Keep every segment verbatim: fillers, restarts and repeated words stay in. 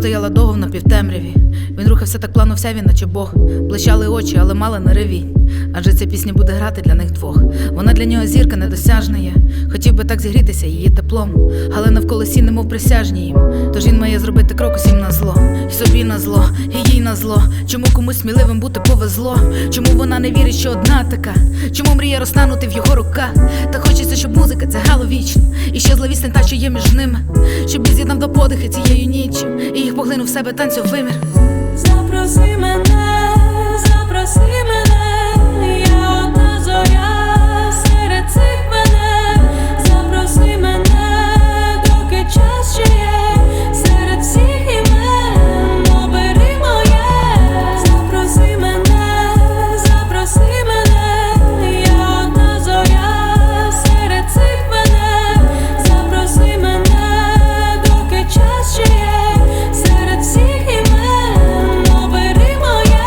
стояла довго в напівтемряві. Він рухався так плавно, вся він, наче Бог. Блищали очі, але мала не ревінь. Адже ця пісня буде грати для них двох. Вона для нього зірка недосяжна є. Хотів би так зігрітися її теплом, але навколо сі немов присяжні їм. Тож він має зробити крок усім на зло. І собі на зло, і їй на зло. Чому комусь сміливим бути повезло? Чому вона не вірить, що одна така? Чому мріє розтанути в його руках? Та хочеться, щоб музика це грало вічно. І ще зловісне та, що є між ними. Щоб він з'єднав до подихи цією ніччю і їх поглинув в себе танцю вимір. Запроси мене, запроси мене, я одна зоря серед цих мене. Запроси мене, доки час ще є, серед всіх імен обери моє. Запроси мене, запроси мене, я одна зоря серед цих мене. Запроси мене, доки час ще є, серед всіх імен обери моє.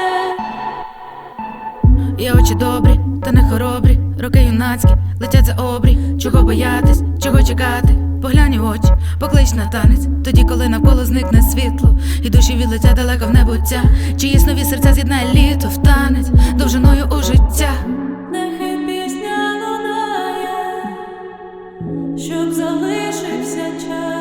Є очі добрі, та не хоробрі, роки юнацькі, летять за обрій. Чого боятись, чого чекати? Поглянь у очі, поклич на танець. Тоді, коли навколо зникне світло, і душі відлетять далеко в небуття. Чиїсь нові серця з'єднає літо в танець довжиною у життя. Нехай пісня лунає, щоб залишився час.